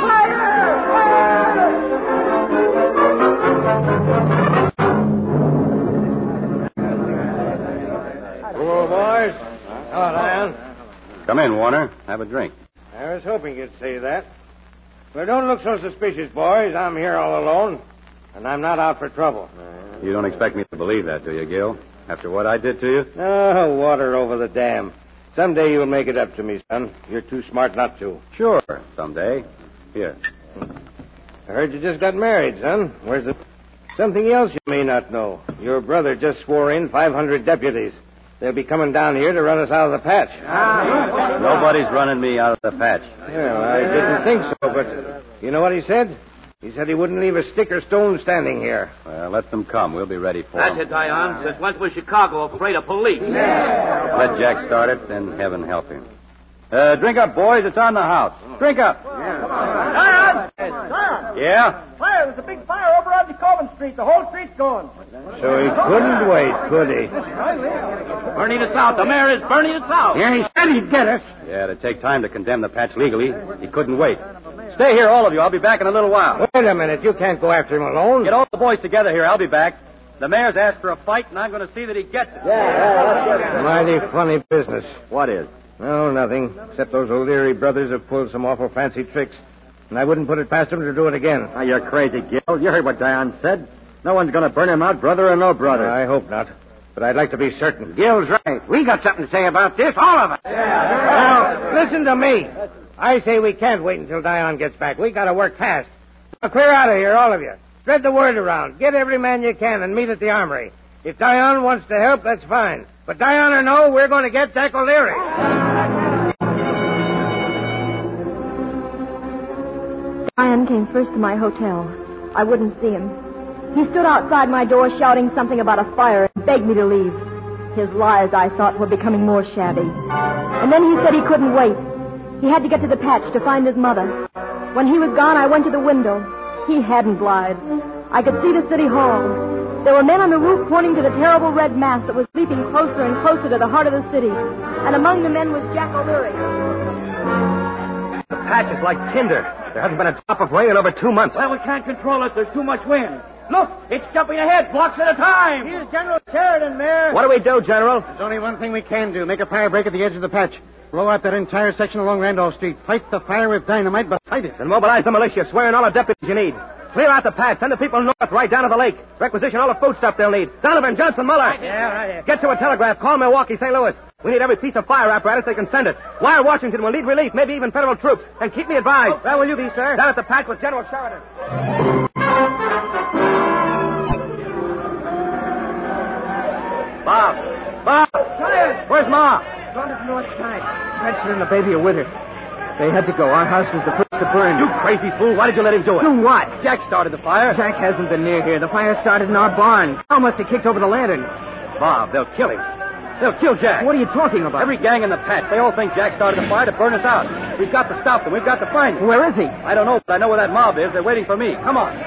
Hello, boys. Hello, Diane. Come in, Warner. Have a drink. I was hoping you'd say that. But don't look so suspicious, boys. I'm here all alone, and I'm not out for trouble. You don't expect me to believe that, do you, Gil? After what I did to you? Oh, water over the dam. Someday you'll make it up to me, son. You're too smart not to. Sure, someday. Here. I heard you just got married, son. Where's the... Something else you may not know. Your brother just swore in 500 deputies. They'll be coming down here to run us out of the patch. Nobody's running me out of the patch. Well, I didn't think so, but you know what he said? He said he wouldn't leave a stick or stone standing here. Well, let them come. We'll be ready for That's them. it, Diane. Since when was Chicago afraid of police? Let Jack start it, then heaven help him. Drink up, boys. It's on the house. Drink up. Diane! Yeah? Fire! There's a big fire over on Colvin Street. The whole street's going. So he couldn't wait, could he? Burning us out. The mayor is burning us out. Yeah, he said he'd get us. Yeah, to take time to condemn the patch legally, he couldn't wait. Stay here, all of you. I'll be back in a little while. Wait a minute. You can't go after him alone. Get all the boys together here. I'll be back. The mayor's asked for a fight, and I'm going to see that he gets it. Mighty funny business. What is? Oh, nothing. Except those O'Leary brothers have pulled some awful fancy tricks. And I wouldn't put it past them to do it again. Oh, you're crazy, Gil. You heard what Diane said. No one's going to burn him out, brother or no brother. I hope not. But I'd like to be certain. Gil's right. We got something to say about this, all of us. Now, listen to me. I say we can't wait until Diane gets back. We got to work fast. Now, clear out of here, all of you. Spread the word around. Get every man you can and meet at the armory. If Diane wants to help, that's fine. But Diane or no, we're going to get Jack O'Leary. Diane came first to my hotel. I wouldn't see him. He stood outside my door shouting something about a fire and begged me to leave. His lies, I thought, were becoming more shabby. And then he said he couldn't wait. He had to get to the patch to find his mother. When he was gone, I went to the window. He hadn't lied. I could see the city hall. There were men on the roof pointing to the terrible red mass that was leaping closer and closer to the heart of the city. And among the men was Jack O'Leary. The patch is like tinder. There hasn't been a drop of rain in over 2 months. Well, we can't control it. There's too much wind. Look, it's jumping ahead, blocks at a time. Here's General Sheridan, Mayor. What do we do, General? There's only one thing we can do. Make a fire break at the edge of the patch. Blow out that entire section along Randolph Street. Fight the fire with dynamite, but fight it. Then mobilize the militia. Swear in all the deputies you need. Clear out the patch. Send the people north right down to the lake. Requisition all the food stuff they'll need. Donovan, Johnson, Muller. Right here. Get to a telegraph. Call Milwaukee, St. Louis. We need every piece of fire apparatus they can send us. Wire Washington will need relief, maybe even federal troops. And keep me advised. Where will you be, sir? Down at the patch with General Sheridan. Bob! Where's Ma? Gone to the north side. Gretchen and the baby are with her. They had to go. Our house was the first to burn. You crazy fool. Why did you let him do it? Do what? Jack started the fire. Jack hasn't been near here. The fire started in our barn. Carl must have kicked over the lantern. Bob, they'll kill him. They'll kill Jack. What are you talking about? Every gang in the patch, they all think Jack started the fire to burn us out. We've got to stop them. We've got to find him. Where is he? I don't know, but I know where that mob is. They're waiting for me. Come on.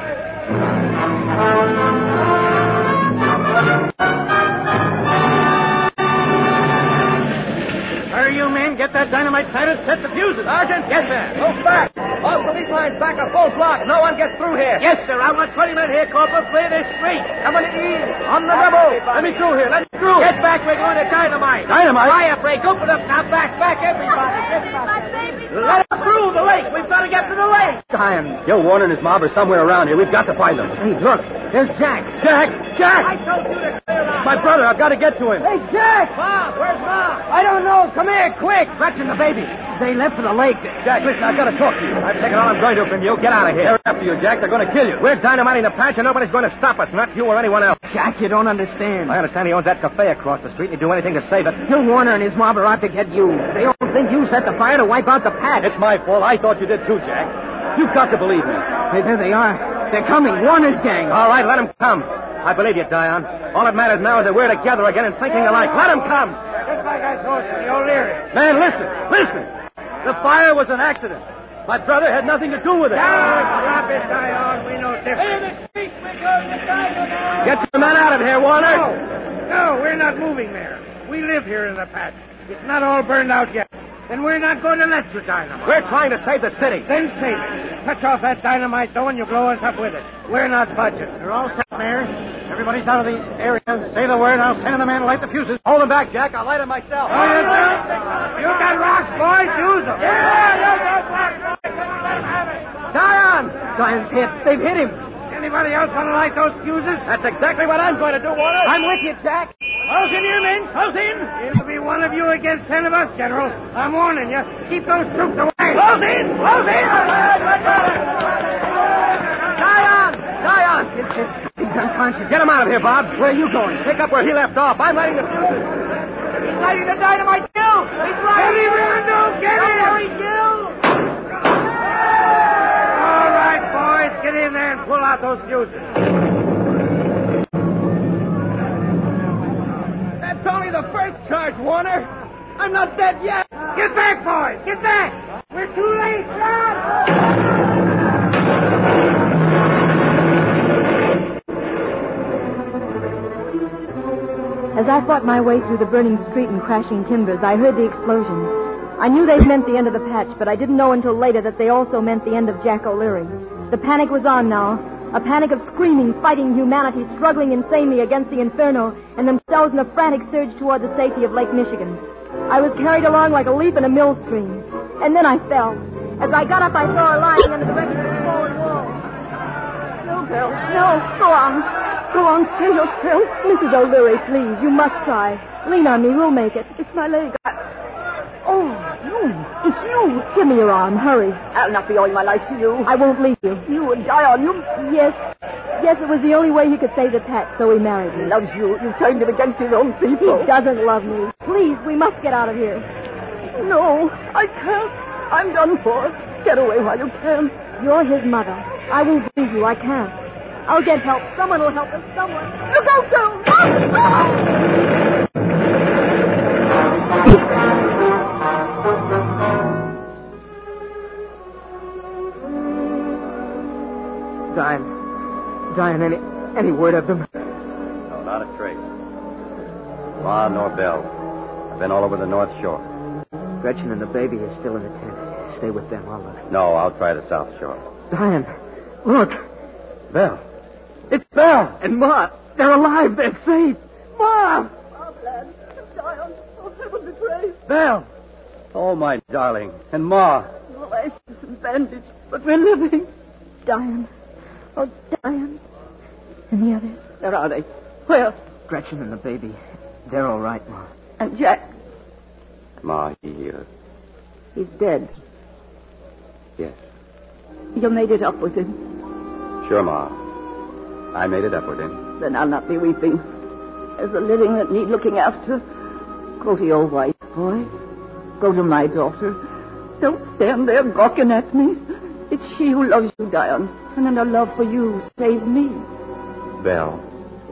Hurry, you men. Get that dynamite planted. Set the fuses. Sergeant? Yes, sir. Move back. All police lines back a full block. No one gets through here. Yes, sir. I want 20 men here, Corporal. Clear this street. Come on in. On the double. Let me through here. Let me through. Get back. We're going to dynamite. Dynamite? Fire break. Open up now. Back, everybody. Let us through the lake. We've got to get to the lake. Diane. Yo, Warner and his mob are somewhere around here. We've got to find them. Hey, look. There's Jack. Jack! I told you to clear out. My brother. I've got to get to him. Hey, Jack! Mom, where's Mom? I don't know. Come here, quick. Gretchen, the baby. They left for the lake. Jack, listen, I've got to talk to you. I've taken all I'm going to from you. Get out of here. They're after you, Jack. They're going to kill you. We're dynamiting the patch, and nobody's going to stop us. Not you or anyone else. Jack, you don't understand. I understand he owns that cafe across the street. He'd do anything to save it. Bill Warner and his mob are out to get you. They all think you set the fire to wipe out the patch. It's my fault. I thought you did too, Jack. You've got to believe me. Hey, there they are. They're coming. Warner's gang. All right, let them come. I believe you, Dion. All that matters now is that we're together again and thinking alike. Let them come. Just like I told you, the O'Leary. Man, listen. The fire was an accident. My brother had nothing to do with it. Drop it, Dion. We know different. In the streets, we're going to dynamite. Get your men out of here, Warner. No, we're not moving there. We live here in the patch. It's not all burned out yet. And we're not going to let you dynamite. We're trying to save the city. Then save it. Touch off that dynamite, though, and you blow us up with it. We're not budging. They're all set, Mayor. Everybody's out of the area. Say the word, I'll send in a man to light the fuses. Hold them back, Jack. I'll light them myself. Oh, you do? You got rocks, boys. Use them. Yeah, you got rocks, boys. Come on, let them have it. Dion's hit. They've hit him. Anybody else want to light those fuses? That's exactly what I'm going to do, Warner. I'm with you, Jack. Close in here, men. Close in. It'll be one of you against 10 of us, General. I'm warning you. Keep those troops away. Close in. Close in. Dion! He's unconscious. Get him out of here, Bob. Where are you going? Pick up where he left off. I'm lighting the fuses. He's lighting the dynamite, Gil. He's lighting. Get him, Randall. Get him. Hurry, Gil. All right, boys. Get in there and pull out those fuses. That's only the first charge, Warner. I'm not dead yet. Get back, boys. Get back. We're too late, John. As I fought my way through the burning street and crashing timbers, I heard the explosions. I knew they meant the end of the patch, but I didn't know until later that they also meant the end of Jack O'Leary. The panic was on now. A panic of screaming, fighting humanity, struggling insanely against the inferno, and themselves in a frantic surge toward the safety of Lake Michigan. I was carried along like a leaf in a millstream. And then I fell. As I got up, I saw her lying under the wreckage of the fallen wall. No, Bill. No. Go on. Go on, save yourself. Mrs. O'Leary, please. You must try. Lean on me. We'll make it. It's my leg. Oh, you. It's you. Give me your arm. Hurry. I'll not be owing my life to you. I won't leave you. You would die on you. Yes. Yes, it was the only way he could save the patch, so he married me. He loves you. You turned him against his own people. He doesn't love me. Please, we must get out of here. No, I can't. I'm done for. Get away while you can. You're his mother. I won't leave you. I can't. I'll get help. Someone will help us. Someone. Look out, Bill! Diane, any word of them? No, not a trace. Ma nor Bell. I've been all over the North Shore. Gretchen and the baby are still in the tent. Stay with them. No, I'll try the South Shore. Diane, look. Bell. It's Bell and Ma. They're alive. They're safe. Ma! Oh, lad. Diane. Oh, heavenly grace. Bell. Oh, my darling. And Ma. No ashes and bandage, but we're living. Diane. Oh, Diane. And the others? Where are they? Where? Gretchen and the baby. They're all right, Ma. And Jack? Ma, He's dead. Yes. You made it up with him. Sure, Ma. I made it up with him. Then I'll not be weeping. As the living that need looking after. Go to your wife, boy. Go to my daughter. Don't stand there gawking at me. It's she who loves you, Diane. And in her love for you, saved me. Bell.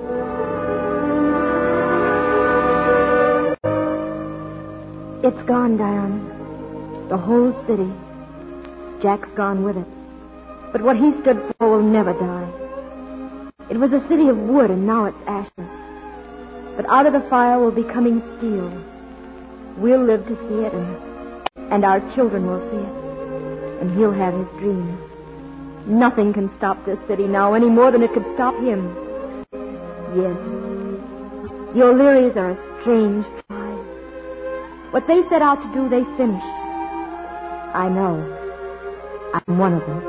It's gone, Diane. The whole city. Jack's gone with it. But what he stood for will never die. It was a city of wood, and now it's ashes. But out of the fire will be coming steel. We'll live to see it, and our children will see it. and he'll have his dream. Nothing can stop this city now any more than it could stop him. Yes, the O'Learys are a strange tribe. What they set out to do, they finish. I know. I'm one of them.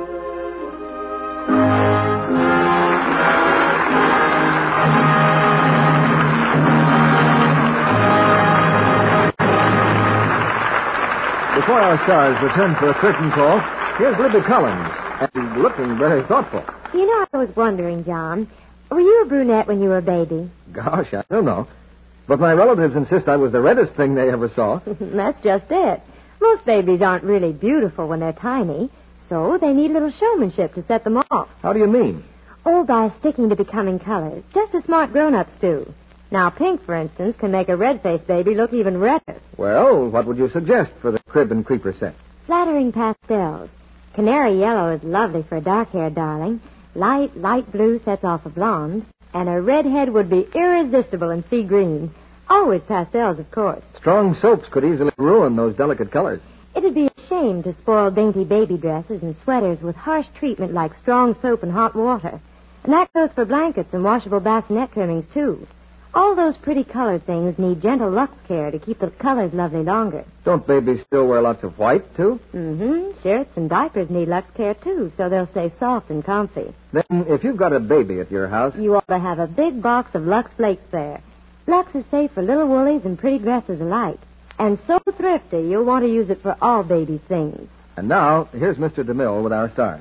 Before our stars return for a curtain call, here's Libby Collins, and looking very thoughtful. You know, I was wondering, John, were you a brunette when you were a baby? Gosh, I don't know. But my relatives insist I was the reddest thing they ever saw. That's just it. Most babies aren't really beautiful when they're tiny, so they need a little showmanship to set them off. How do you mean? Oh, by sticking to becoming colors, just as smart grown-ups do. Now, pink, for instance, can make a red-faced baby look even redder. Well, what would you suggest for the crib and creeper set? Flattering pastels. Canary yellow is lovely for a dark-haired darling. Light blue sets off a blonde. And a redhead would be irresistible in sea green. Always pastels, of course. Strong soaps could easily ruin those delicate colors. It'd be a shame to spoil dainty baby dresses and sweaters with harsh treatment like strong soap and hot water. And that goes for blankets and washable bassinet trimmings, too. All those pretty colored things need gentle Lux care to keep the colors lovely longer. Don't babies still wear lots of white, too? Mm-hmm. Shirts and diapers need Lux care, too, so they'll stay soft and comfy. Then, if you've got a baby at your house... You ought to have a big box of Lux Flakes there. Lux is safe for little woolies and pretty dresses alike. And so thrifty, you'll want to use it for all baby things. And now, here's Mr. DeMille with our stars.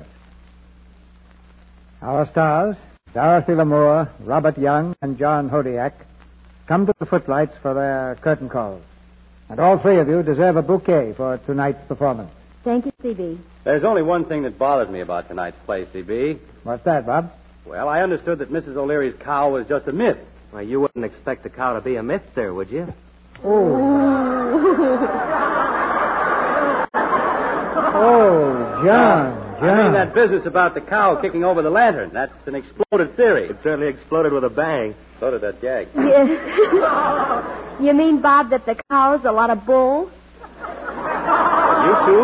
Our stars, Dorothy Lamour, Robert Young, and John Hodiak, come to the Footlights for their curtain calls. And all three of you deserve a bouquet for tonight's performance. Thank you, C.B. There's only one thing that bothered me about tonight's play, C.B. What's that, Bob? Well, I understood that Mrs. O'Leary's cow was just a myth. Well, you wouldn't expect a cow to be a myth there, would you? Oh, John. I mean that business about the cow kicking over the lantern. That's an exploded theory. It certainly exploded with a bang. So did that gag. You mean, Bob, that the cow's a lot of bull? You too?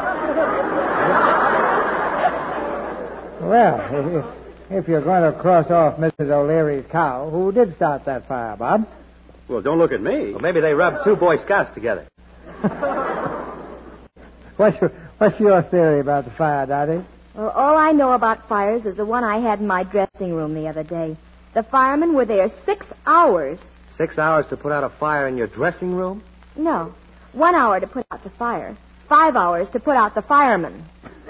Well, if you're going to cross off Mrs. O'Leary's cow, who did start that fire, Bob? Well, don't look at me. Well, maybe they rubbed two Boy Scouts together. What's your theory about the fire, Dottie? Well, all I know about fires is the one I had in my dressing room the other day. The firemen were there 6 hours. 6 hours to put out a fire in your dressing room? No, 1 hour to put out the fire. 5 hours to put out the firemen.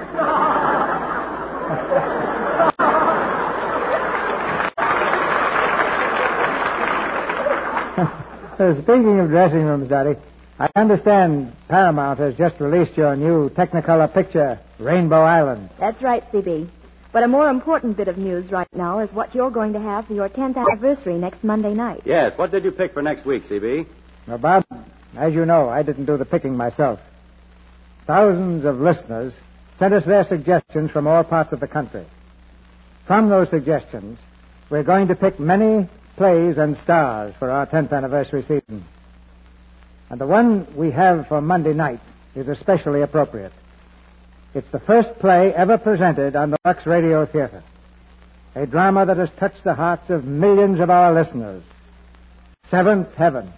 Speaking of dressing rooms, Dottie, I understand Paramount has just released your new Technicolor picture, Rainbow Island. That's right, C.B. But a more important bit of news right now is what you're going to have for your 10th anniversary next Monday night. Yes, what did you pick for next week, C.B.? Well, Bob, as you know, I didn't do the picking myself. Thousands of listeners sent us their suggestions from all parts of the country. From those suggestions, we're going to pick many plays and stars for our 10th anniversary season. And the one we have for Monday night is especially appropriate. It's the first play ever presented on the Lux Radio Theater. A drama that has touched the hearts of millions of our listeners. Seventh Heaven.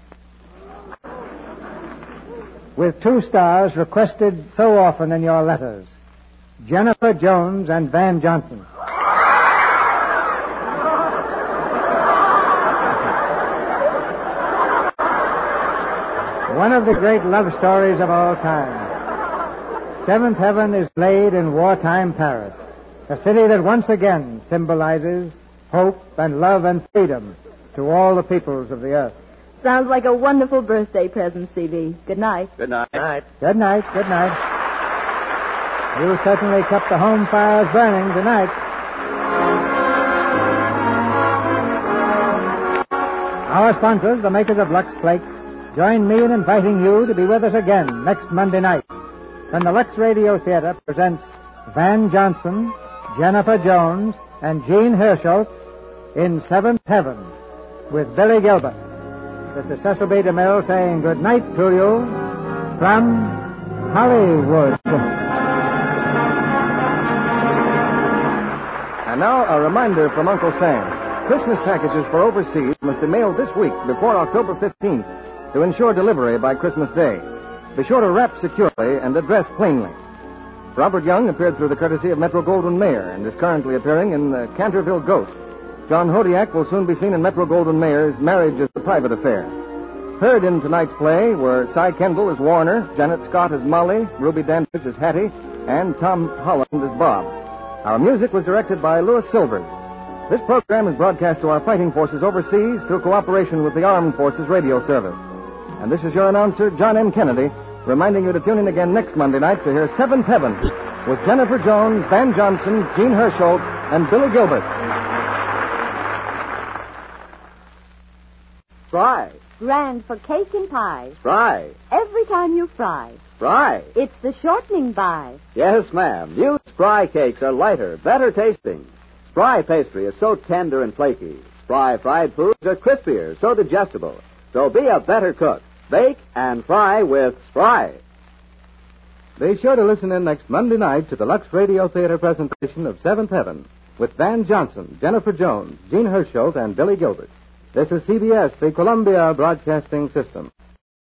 With two stars requested so often in your letters, Jennifer Jones and Van Johnson. One of the great love stories of all time. Seventh Heaven is played in wartime Paris, a city that once again symbolizes hope and love and freedom to all the peoples of the earth. Sounds like a wonderful birthday present, C.B. Good night. Good night. Good night. Good night. You certainly kept the home fires burning tonight. Our sponsors, the makers of Lux Flakes, join me in inviting you to be with us again next Monday night when the Lux Radio Theater presents Van Johnson, Jennifer Jones, and Jean Hersholt in Seventh Heaven with Billy Gilbert. This is Cecil B. DeMille saying good night to you from Hollywood. And now, a reminder from Uncle Sam. Christmas packages for overseas must be mailed this week before October 15th to ensure delivery by Christmas Day. Be sure to wrap securely and address plainly. Robert Young appeared through the courtesy of Metro-Goldwyn-Mayer and is currently appearing in Canterville Ghost. John Hodiak will soon be seen in Metro-Goldwyn-Mayer's Marriage is a Private Affair. Heard in tonight's play were Cy Kendall as Warner, Janet Scott as Molly, Ruby Dandridge as Hattie, and Tom Holland as Bob. Our music was directed by Louis Silvers. This program is broadcast to our fighting forces overseas through cooperation with the Armed Forces Radio Service. And this is your announcer, John M. Kennedy, reminding you to tune in again next Monday night to hear Seventh Heaven with Jennifer Jones, Van Johnson, Gene Hersholt, and Billy Gilbert. Fry. Grand for cake and pie. Fry. Every time you fry. Fry. It's the shortening by. Yes, ma'am. New Spry cakes are lighter, better tasting. Spry pastry is so tender and flaky. Spry fried foods are crispier, so digestible. So be a better cook. Bake and fry with Spry. Be sure to listen in next Monday night to the Lux Radio Theater presentation of Seventh Heaven with Van Johnson, Jennifer Jones, Gene Hersholt, and Billy Gilbert. This is CBS, the Columbia Broadcasting System.